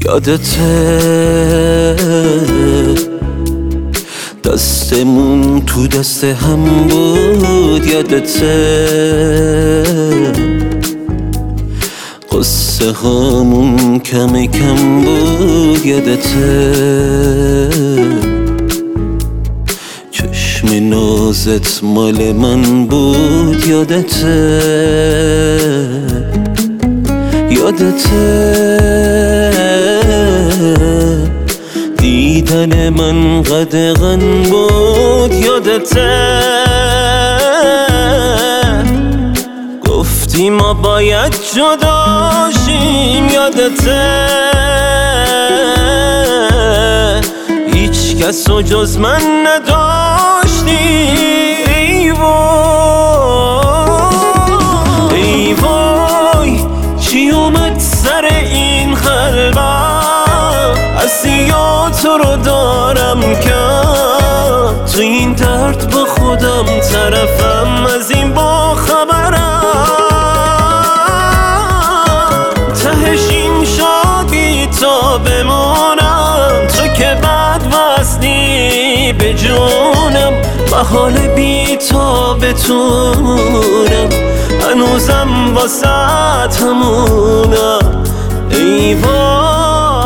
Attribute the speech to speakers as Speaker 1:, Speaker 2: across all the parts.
Speaker 1: یادته دستمون تو دست هم بود، یادته قصه هامون کم کم بود، یادته چشم نازت مال من بود، یادته دیدن من قدغن بود، یادته گفتی ما باید جداشیم، یادته هیچ کس و جز من نداشتی. ای وای چی اومد سر این خلوت، اسیا تو رو دارم کرد، تو این درد با خودم طرفم، از این با خبرم تهش این شادی تا بمونم، تو که بد وصلی به جونم، و حال بی تا بتونم هنوزم واسه همونم. ای وای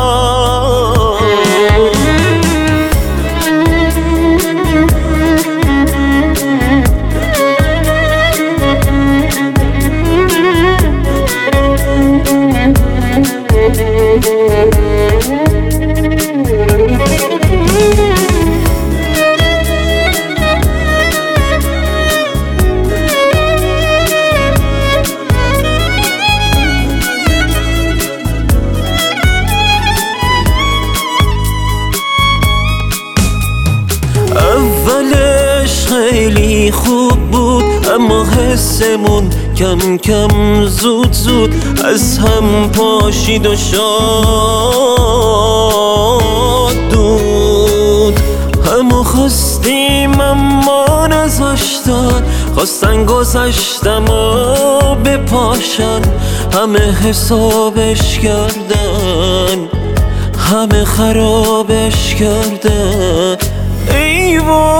Speaker 1: اولش خیلی خوب بود، اما حسمون کم کم زود زود از هم پاشید و شاد دود. همو خواستیم اما نذاشتن، خواستن گذشتم و بپاشن، همه حسابش کردن، همه خرابش کردن. ای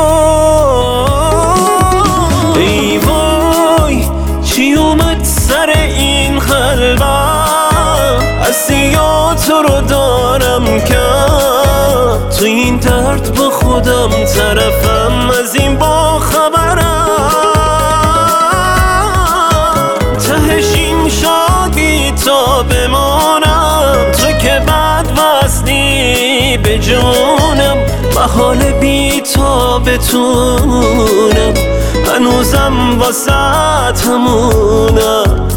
Speaker 1: وای چی اومد سر این خلوت، اسیا تو رو دارم کرد، تو این درد با خودم طرفم، از این با خبرم تهش این شادی تا بمانم، تو که بد وصلی به جونم، و حال بی تا بتونم هنوزم واسه همونم.